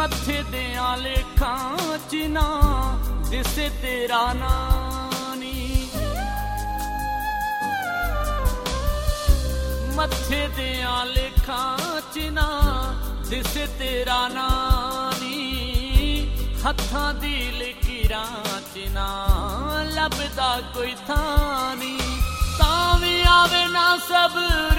ਮੱਥੇ ਦਿਆਂ ਲੇਖਾਂ ਚ ਨਾ ਦਿਸੇ ਤੇਰਾ ਨਾਂ ਨੀ, ਮੱਥੇ ਦਿਆਂ ਲੇਖਾਂ ਚ ਨਾ ਦਿਸੇ ਤੇਰਾ ਨਾਂ ਨੀ, ਹੱਥਾਂ ਦੀ ਲਕੀਰਾਂ ਚ ਨਾ ਲੱਭਦਾ ਕੋਈ ਥਾਂ ਨੀ। ਤਾਂ ਵੀ ਆਵੇ ਨਾ ਸਬਰ,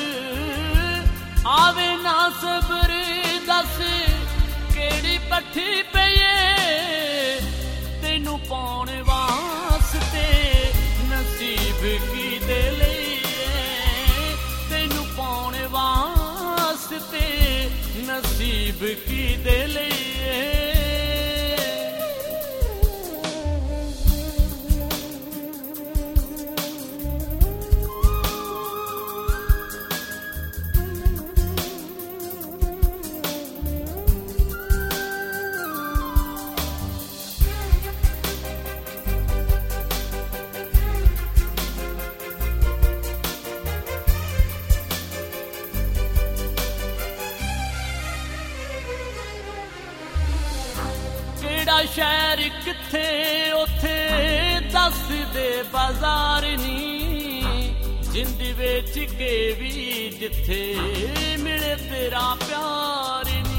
ਆਵੇ ਨਾ ਸਬਰ, ਦੱਸ ਕਿਹੜੀ ਪੱਠੀ ਪਈਏ ਤੈਨੂੰ ਪਾਉਣ ਵਾਸਤੇ, ਨਸੀਬ ਕਿਹਦੇ ਲਈ ਏ ਤੈਨੂੰ ਪਾਉਣ ਵਾਸਤੇ, ਨਸੀਬ ਕਿਹਦੇ ਲਈ ਏ। ਕਿਹੜਾ ਸ਼ਹਿਰ ਕਿੱਥੇ ਉੱਥੇ ਦੱਸ ਦੇ ਬਾਜ਼ਾਰ ਨੀ, ਜਿੰਦ ਵੇਚ ਕੇ ਵੀ ਜਿੱਥੇ ਮਿਲੇ ਤੇਰਾ ਪਿਆਰ ਨੀ।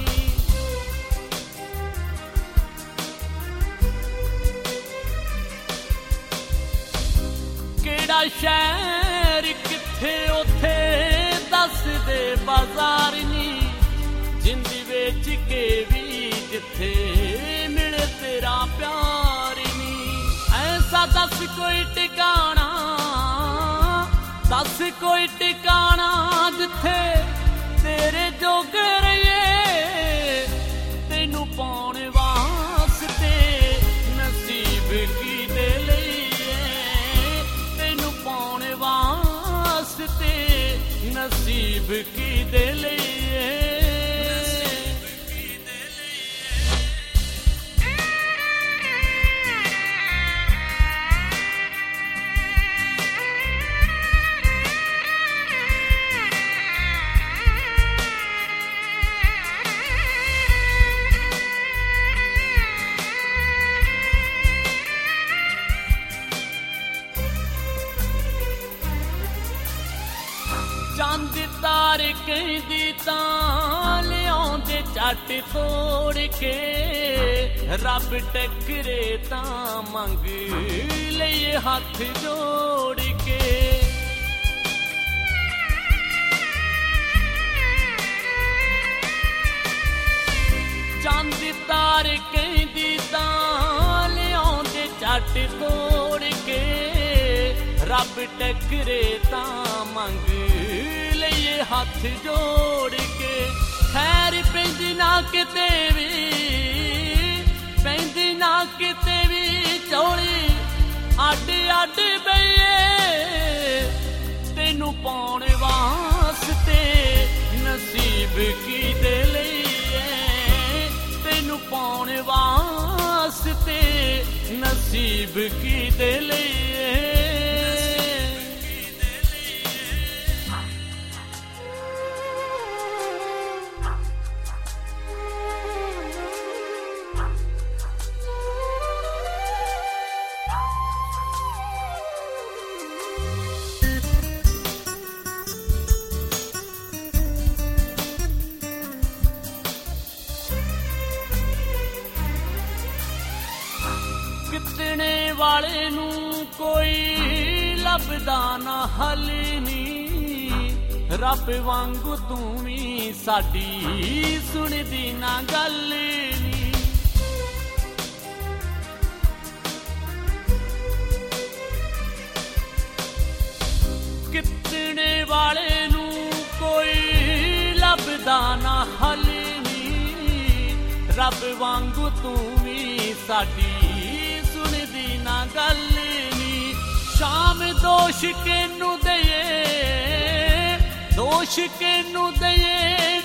ਕਿਹੜਾ ਸ਼ਹਿਰ ਕਿੱਥੇ ਉੱਥੇ ਦੱਸ ਦੇ ਬਾਜ਼ਾਰ ਨੀ, ਜਿੰਦ ਵੇਚ ਕੇ ਵੀ ਜਿੱਥੇ ਤੇਰਾ ਪਿਆਰ ਨੀ। ਐਸਾ ਦੱਸ ਕੋਈ ਟਿਕਾਣਾ, ਦੱਸ ਕੋਈ ਟਿਕਾਣਾ ਜਿੱਥੇ ਤੇਰੇ ਜੋਗੇ ਰਹੀਏ ਤੈਨੂੰ ਪਾਉਣ ਵਾਸਤੇ, ਨਸੀਬ ਕਿਹਦੇ ਲਈ ਏ ਤੈਨੂੰ ਪਾਉਣ ਵਾਸਤੇ, ਨਸੀਬ ਕਿਹਦੇ ਲਈ ਏ। ਚੰਦ ਤਾਰੇ ਕਹਿੰਦੀ ਤਾਂ ਲਿਆਉਂਦੇ ਝੱਟ ਤੋੜ ਕੇ, ਰੱਬ ਟੱਕਰੇ ਤਾਂ ਮੰਗ ਲਈਏ ਹੱਥ ਜੋੜ ਕੇ। ਚੰਦ ਤਾਰੇ ਕਹਿੰਦੀ ਤਾਂ ਲਿਆਉਂਦੇ ਝੱਟ ਤੋੜ ਕੇ, ਰੱਬ ਟੱਕਰੇ ਤਾਂ ਮੰਗ ਲਈਏ ਹੱਥ ਜੋੜ ਕੇ। ਖੈਰ ਪੈਂਦੀ ਨਾ ਕਿਤੇ ਵੀ, ਪੈਂਦੀ ਨਾ ਕਿਤੇ ਵੀ ਝੋਲੀ ਅੱਡ ਅੱਡ ਬਈਏ ਤੈਨੂੰ ਪਾਉਣ ਵਾਸਤੇ, ਨਸੀਬ ਕਿਹਦੇ ਲਈ ਏ ਤੈਨੂੰ ਪਾਉਣ ਵਾਸਤੇ, ਨਸੀਬ ਕਿਹਦੇ ਲਈ ਏ। ਕਿਤਨੇ ਵਾਲੇ ਨੂੰ ਕੋਈ ਲੱਭਦਾ ਨਾ ਹੱਲ ਨੀ, ਰੱਬ ਵਾਂਗੂ ਤੂੰ ਵੀ ਸਾਡੀ ਸੁਣਦੀ ਨਾ ਗੱਲ ਨੀ। ਕਿਤਨੇ ਵਾਲੇ ਨੂੰ ਕੋਈ ਲੱਭਦਾ ਨਾ ਹੱਲ ਨੀ, ਰੱਬ ਵਾਂਗੂ ਤੂੰ ਵੀ ਸਾਡੀ ਸੁਣਦੀ ਨਾ ਗੱਲ ਨੀ। ਸ਼ਾਮ ਦੋਸ਼ ਕਿਹਨੂੰ ਦਈਏ, ਦੋਸ਼ ਕਿਹਨੂੰ ਦਈਏ